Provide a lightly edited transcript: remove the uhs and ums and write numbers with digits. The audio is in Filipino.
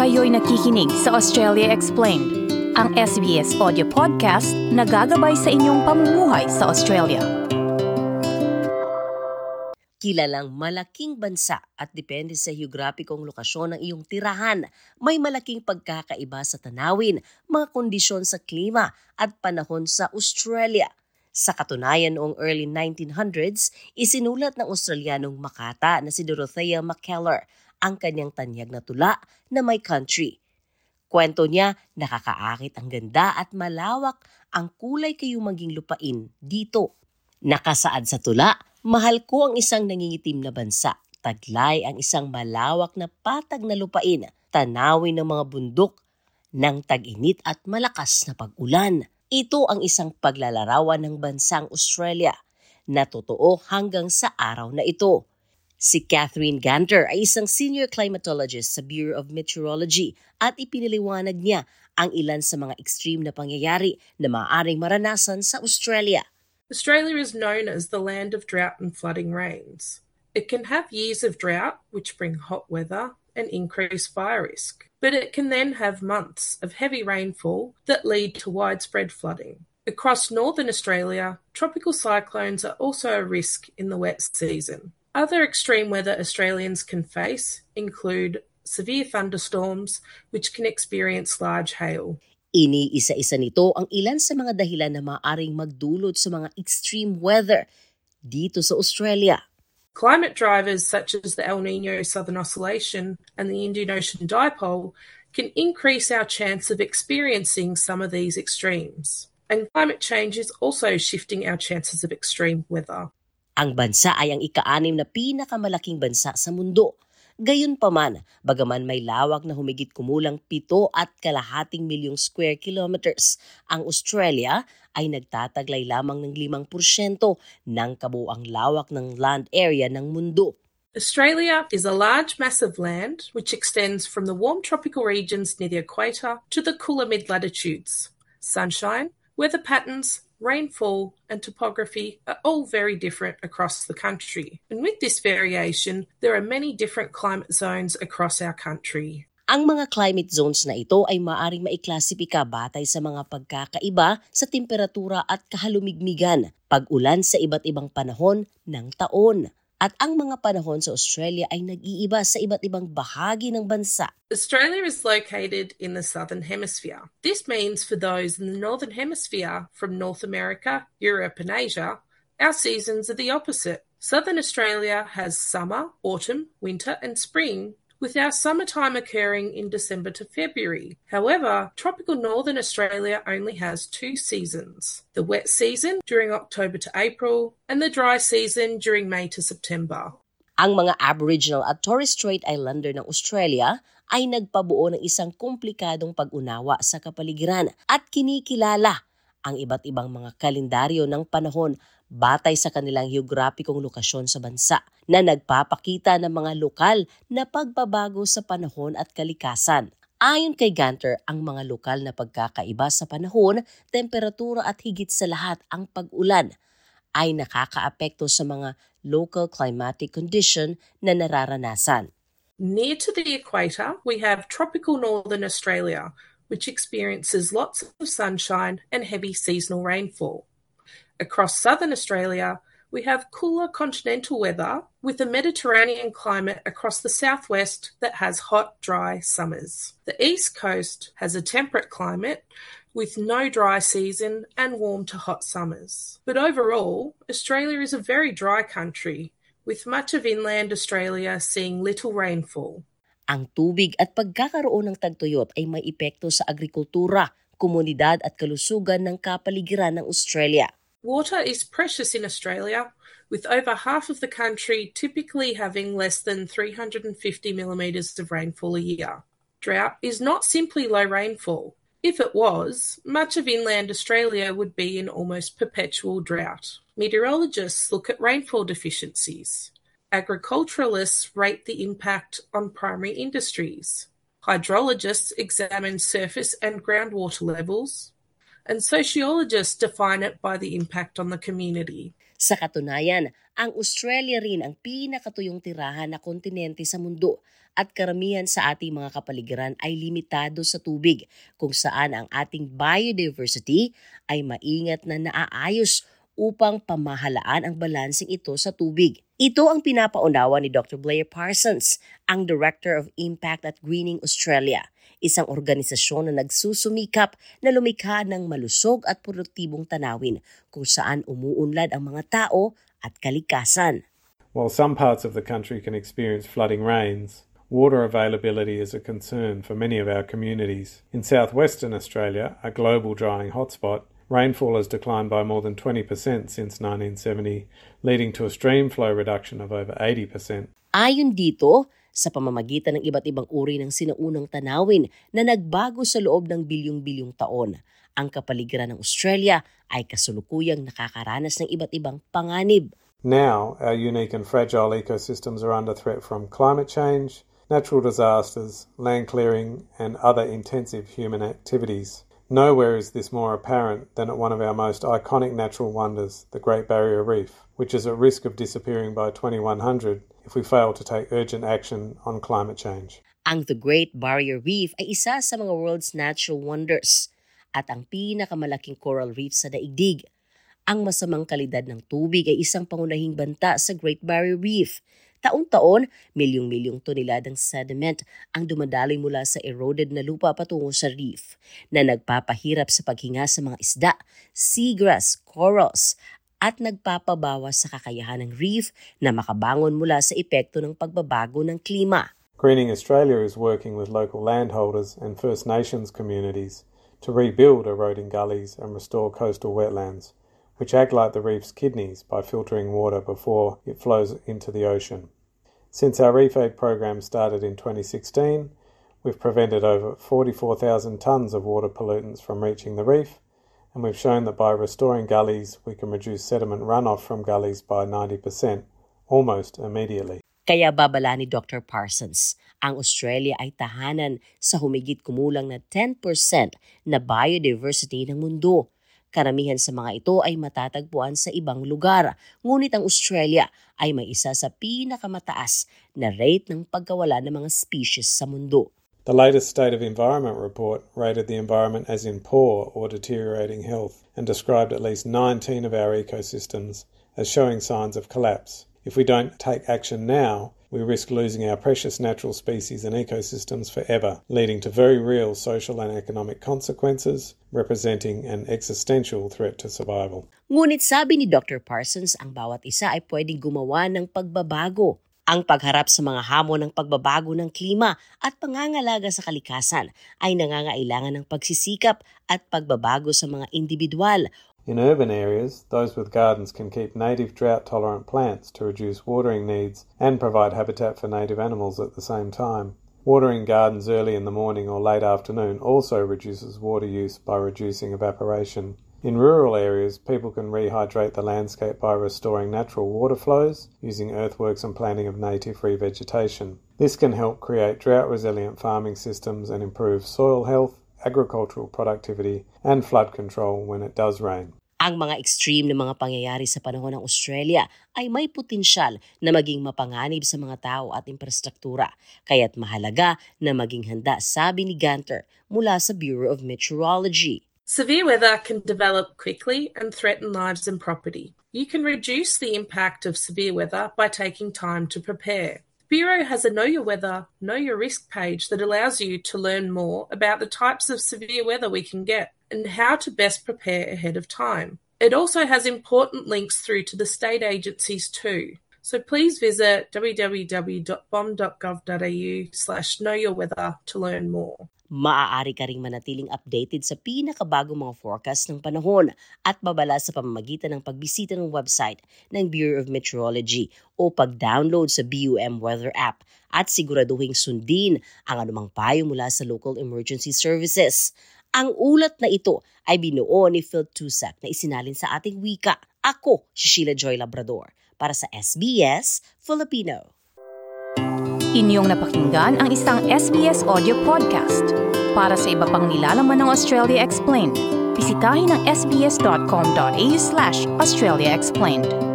Kayo'y nakikinig sa Australia Explained, ang SBS audio podcast na gagabay sa inyong pamumuhay sa Australia. Kilalang malaking bansa at depende sa geograpikong lokasyon ng iyong tirahan, may malaking pagkakaiba sa tanawin, mga kondisyon sa klima at panahon sa Australia. Sa katunayan noong early 1900s, isinulat ng Australianong makata na si Dorothea Mackellar ang kanyang tanyag na tula na My Country. Kwento niya, nakakaakit ang ganda at malawak ang kulay kayong maging lupain dito. Nakasaad sa tula, mahal ko ang isang nangingitim na bansa. Taglay ang isang malawak na patag na lupain, tanawin ng mga bundok, ng tag-init at malakas na pag-ulan. Ito ang isang paglalarawan ng bansang Australia na totoo hanggang sa araw na ito. Si Catherine Ganter ay isang senior climatologist sa Bureau of Meteorology at ipiniliwanag niya ang ilan sa mga extreme na pangyayari na maaaring maranasan sa Australia. Australia is known as the land of drought and flooding rains. It can have years of drought, which bring hot weather and increase fire risk. But it can then have months of heavy rainfall that lead to widespread flooding. Across northern Australia, tropical cyclones are also a risk in the wet season. Other extreme weather Australians can face include severe thunderstorms, which can experience large hail. Iniisa-isa nito ang ilan sa mga dahilan na maaaring magdulot sa mga extreme weather dito sa Australia. Climate drivers such as the El Niño Southern Oscillation and the Indian Ocean Dipole can increase our chance of experiencing some of these extremes. And climate change is also shifting our chances of extreme weather. Ang bansa ay ang ika-6 na pinakamalaking bansa sa mundo. Gayunpaman, bagaman may lawak na humigit kumulang 7.2 milyong square kilometers, ang Australia ay nagtataglay lamang ng 5% ng kabuuang lawak ng land area ng mundo. Australia is a large mass of land which extends from the warm tropical regions near the equator to the cooler mid-latitudes. Sunshine, weather patterns, rainfall and topography are all very different across the country. And with this variation, there are many different climate zones across our country. Ang mga climate zones na ito ay maaaring maiklasipika batay sa mga pagkakaiba sa temperatura at kahalumigmigan, pag-ulan sa iba't ibang panahon ng taon. At ang mga panahon sa Australia ay nag-iiba sa iba't ibang bahagi ng bansa. Australia is located in the Southern Hemisphere. This means for those in the Northern Hemisphere from North America, Europe and Asia, our seasons are the opposite. Southern Australia has summer, autumn, winter and spring, with our summertime occurring in December to February. However, tropical Northern Australia only has 2 seasons, the wet season during October to April and the dry season during May to September. Ang mga Aboriginal at Torres Strait Islander ng Australia ay nagpabuo ng isang komplikadong pag-unawa sa kapaligiran at kinikilala ang iba't ibang mga kalendaryo ng panahon batay sa kanilang geograpikong lokasyon sa bansa na nagpapakita ng mga lokal na pagbabago sa panahon at kalikasan. Ayon kay Ganter, ang mga lokal na pagkakaiba sa panahon, temperatura at higit sa lahat ang pag-ulan ay nakakaapekto sa mga local climatic condition na nararanasan. Near to the equator, we have tropical Northern Australia, which experiences lots of sunshine and heavy seasonal rainfall. Across southern Australia, we have cooler continental weather with a Mediterranean climate across the southwest that has hot, dry summers. The east coast has a temperate climate with no dry season and warm to hot summers. But overall, Australia is a very dry country, with much of inland Australia seeing little rainfall. Ang tubig at pagkakaroon ng tagtuyot ay may epekto sa agrikultura, komunidad at kalusugan ng kapaligiran ng Australia. Water is precious in Australia, with over half of the country typically having less than 350 millimetres of rainfall a year. Drought is not simply low rainfall. If it was, much of inland Australia would be in almost perpetual drought. Meteorologists look at rainfall deficiencies. Agriculturalists rate the impact on primary industries. Hydrologists examine surface and groundwater levels. And sociologists define it by the impact on the community. Sa katunayan, ang Australia rin ang pinakatuyong tirahan na kontinente sa mundo at karamihan sa ating mga kapaligiran ay limitado sa tubig, kung saan ang ating biodiversity ay maingat na naaayos upang pamahalaan ang balansing ito sa tubig. Ito ang pinapaunawa ni Dr. Blair Parsons, ang Director of Impact at Greening Australia, isang organisasyon na nagsusumikap na lumikha ng malusog at produktibong tanawin kung saan umuunlad ang mga tao at kalikasan. While some parts of the country can experience flooding rains, water availability is a concern for many of our communities. In southwestern Australia, a global drying hotspot, rainfall has declined by more than 20% since 1970, leading to a stream flow reduction of over 80%. Ayon dito, sa pamamagitan ng iba't ibang uri ng sinaunang tanawin na nagbago sa loob ng bilyong-bilyong taon, ang kapaligiran ng Australia ay kasulukuyang nakakaranas ng iba't ibang panganib. Now, our unique and fragile ecosystems are under threat from climate change, natural disasters, land clearing, and other intensive human activities. Nowhere is this more apparent than at one of our most iconic natural wonders, the Great Barrier Reef, which is at risk of disappearing by 2100 if we fail to take urgent action on climate change. Ang The Great Barrier Reef ay isa sa mga world's natural wonders at ang pinakamalaking coral reef sa daigdig. Ang masamang kalidad ng tubig ay isang pangunahing banta sa Great Barrier Reef. Taon-taon, milyong-milyong toneladang sediment ang dumadaloy mula sa eroded na lupa patungo sa reef na nagpapahirap sa paghinga sa mga isda, seagrass, corals at nagpapabawas sa kakayahan ng reef na makabangon mula sa epekto ng pagbabago ng klima. Greening Australia is working with local landholders and First Nations communities to rebuild eroding gullies and restore coastal wetlands, which act like the reef's kidneys by filtering water before it flows into the ocean. Since our Reef Aid program started in 2016, we've prevented over 44,000 tonnes of water pollutants from reaching the reef, and we've shown that by restoring gullies, we can reduce sediment runoff from gullies by 90%, almost immediately. Kaya babala ni Dr. Parsons, ang Australia ay tahanan sa humigit kumulang na 10% na biodiversity ng mundo. Karamihan sa mga ito ay matatagpuan sa ibang lugar, ngunit ang Australia ay may isa sa pinakamataas na rate ng pagkawala ng mga species sa mundo. The latest State of Environment report rated the environment as in poor or deteriorating health and described at least 19 of our ecosystems as showing signs of collapse. If we don't take action now, we risk losing our precious natural species and ecosystems forever, leading to very real social and economic consequences, representing an existential threat to survival. Ngunit sabi ni Dr. Parsons, ang bawat isa ay pwedeng gumawa ng pagbabago. Ang pagharap sa mga hamon ng pagbabago ng klima at pangangalaga sa kalikasan ay nangangailangan ng pagsisikap at pagbabago sa mga individual. In urban areas, those with gardens can keep native drought-tolerant plants to reduce watering needs and provide habitat for native animals at the same time. Watering gardens early in the morning or late afternoon also reduces water use by reducing evaporation. In rural areas, people can rehydrate the landscape by restoring natural water flows, using earthworks and planting of native revegetation. This can help create drought-resilient farming systems and improve soil health, agricultural productivity, and flood control when it does rain. Ang mga extreme na mga pangyayari sa panahon ng Australia ay may potensyal na maging mapanganib sa mga tao at infrastruktura. Kaya't mahalaga na maging handa, sabi ni Ganter mula sa Bureau of Meteorology. Severe weather can develop quickly and threaten lives and property. You can reduce the impact of severe weather by taking time to prepare. The Bureau has a Know Your Weather, Know Your Risk page that allows you to learn more about the types of severe weather we can get and how to best prepare ahead of time. It also has important links through to the state agencies too. So please visit www.bom.gov.au/knowyourweather to learn more. Maaari ka ring manatiling updated sa pinakabagong mga forecast ng panahon at babala sa pamamagitan ng pagbisita ng website ng Bureau of Meteorology o pag-download sa BUM Weather app at siguraduhin sundin ang anumang payo mula sa local emergency services. Ang ulat na ito ay binuo ni Phil Tusak na isinalin sa ating wika. Ako, si Sheila Joy Labrador, para sa SBS Filipino. Inyong napakinggan ang isang SBS audio podcast. Para sa iba pang nilalaman ng Australia Explained, bisitahin ang sbs.com.au/AustraliaExplained.